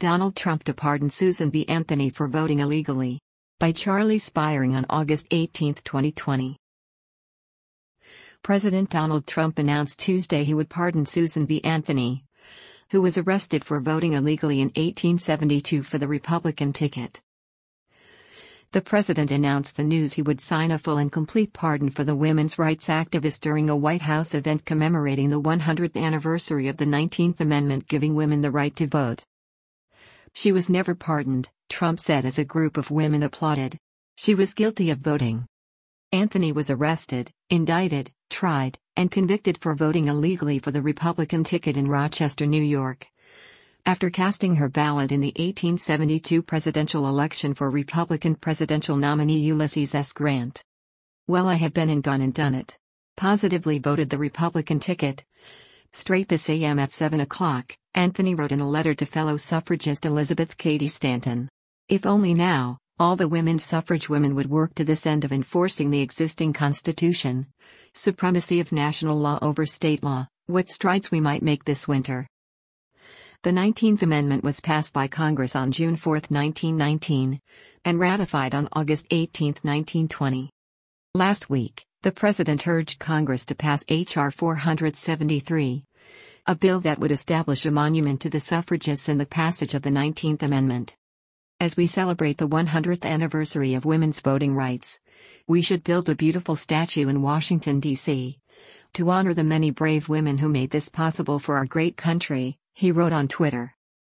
Donald Trump to pardon Susan B. Anthony for voting illegally. By Charlie Spiering on August 18, 2020. President Donald Trump announced Tuesday he would pardon Susan B. Anthony, who was arrested for voting illegally in 1872 for the Republican ticket. The president announced the news he would sign a full and complete pardon for the women's rights activist during a White House event commemorating the 100th anniversary of the 19th Amendment giving women the right to vote. "She was never pardoned," Trump said as a group of women applauded. "She was guilty of voting." Anthony was arrested, indicted, tried, and convicted for voting illegally for the Republican ticket in Rochester, New York, after casting her ballot in the 1872 presidential election for Republican presidential nominee Ulysses S. Grant. "Well, I have been and gone and done it. Positively voted the Republican ticket. Straight this AM at 7 o'clock, Anthony wrote in a letter to fellow suffragist Elizabeth Cady Stanton. If only now, all the women's suffrage women would work to this end of enforcing the existing Constitution. Supremacy of national law over state law, what strides we might make this winter." The 19th Amendment was passed by Congress on June 4, 1919, and ratified on August 18, 1920. Last week, the president urged Congress to pass H.R. 473, a bill that would establish a monument to the suffragists and the passage of the 19th Amendment. As we celebrate the 100th anniversary of women's voting rights, we should build a beautiful statue in Washington, D.C., to honor the many brave women who made this possible for our great country, he wrote on Twitter.